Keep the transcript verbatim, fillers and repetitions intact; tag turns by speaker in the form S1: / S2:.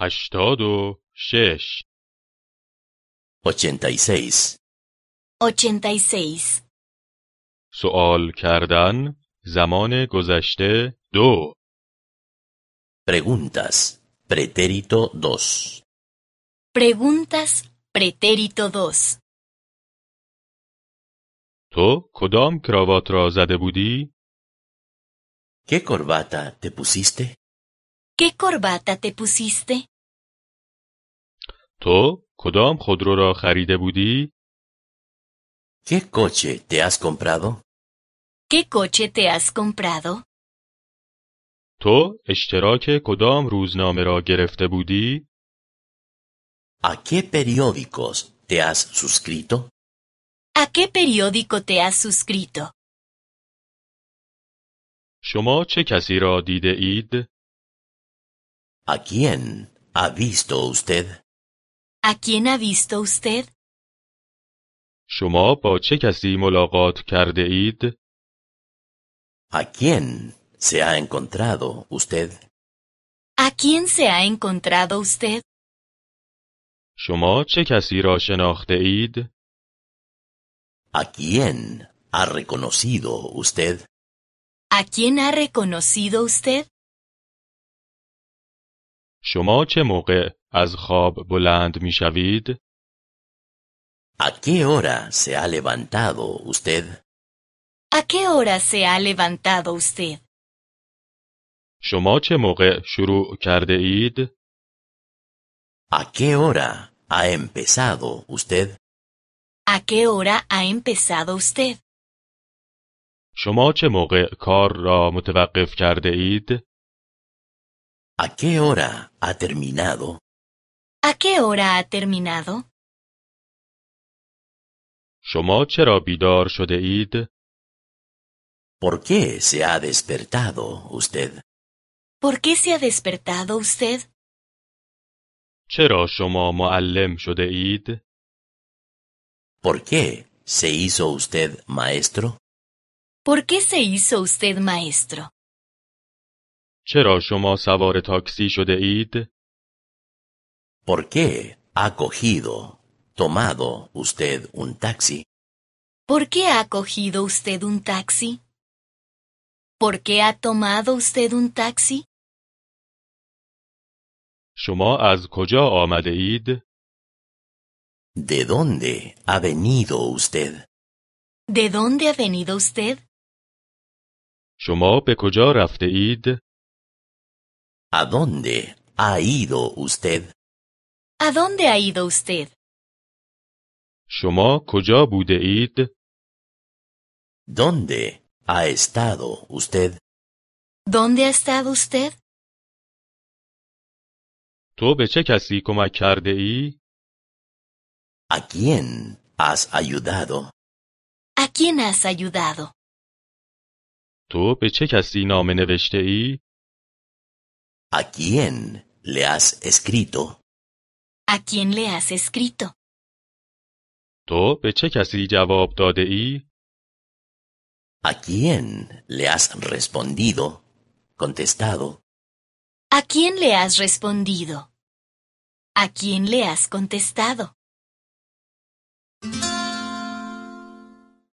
S1: هشتاد و شش.
S2: ochenta y seis.
S3: ochenta y seis.
S1: سوال کردن زمان گذشته دو.
S2: Preguntas. Pretérito dos.
S3: Preguntas, pretérito dos.
S1: تو کدام کراوات را زده بودی؟
S2: ¿Qué corbata te pusiste?
S3: ¿Qué corbata te pusiste?
S1: تو کدام خودرو را خریده بودی؟
S2: ¿Qué coche te has comprado?
S3: ¿Qué coche te has comprado?
S1: تو اشتراک کدام روزنامه را گرفته بودی؟
S2: ¿A qué periódicos te has suscrito?
S3: ¿A qué periódico te has suscrito?
S1: شما چه کسی را دیده اید؟
S2: ¿A quién ha visto usted?
S3: ¿A quién ha visto usted?
S1: شما با چه کسی ملاقات کرده اید؟
S2: ¿A quién se ha encontrado usted?
S3: ¿A quién se ha encontrado usted?
S1: شما چه کسی را شناخته اید؟
S2: ¿A quién ha reconocido usted?
S3: ¿A quién ha reconocido usted?
S1: شما چه موقع از خواب بلند می شوید؟
S2: ¿A qué hora se ha levantado usted?
S3: ¿A qué hora se ha levantado usted?
S1: شما چه موقع شروع کرده اید؟
S2: ¿A qué hora ha empezado usted?
S3: ¿A qué hora ha empezado usted?
S1: شما چه موقع کار را متوقف کرده اید؟
S2: ¿A qué hora ha terminado?
S3: ¿A qué hora ha terminado?
S1: شما چرا بیدار شده اید؟
S2: ¿Por qué se ha despertado usted?
S3: ¿Por qué se ha despertado usted?
S1: چرا شما معلم شده اید؟
S2: ¿Por qué se hizo usted maestro?
S3: ¿Por qué se hizo usted maestro?
S1: چرا شما سوار تاکسی شده اید؟
S2: ¿Por qué ha cogido, tomado usted un taxi?
S3: ¿Por qué ha cogido usted un taxi? ¿Por qué ha tomado usted un taxi?
S1: شما از کجا آمده اید؟
S2: ¿De dónde ha venido usted?
S3: ¿De dónde ha venido usted?
S1: شما به کجا رفته اید؟
S2: ¿A dónde ha ido usted?
S3: ¿A dónde ha ido usted?
S1: شما کجا بوده اید؟
S2: ¿Dónde ha estado usted?
S3: ¿Dónde ha estado usted?
S1: تو به چه کسی کمک کرده ای؟
S2: ¿A quién has ayudado?
S3: ¿A quién has ayudado?
S1: تو به چه کسی نامه نوشته ای؟
S2: ¿A quién le has escrito?
S3: ¿A quién le has escrito?
S1: تو به چه کسی جواب داده ای؟
S2: ¿A quién le has respondido? Contestado.
S3: ¿A quién le has respondido? ¿A quién le has contestado?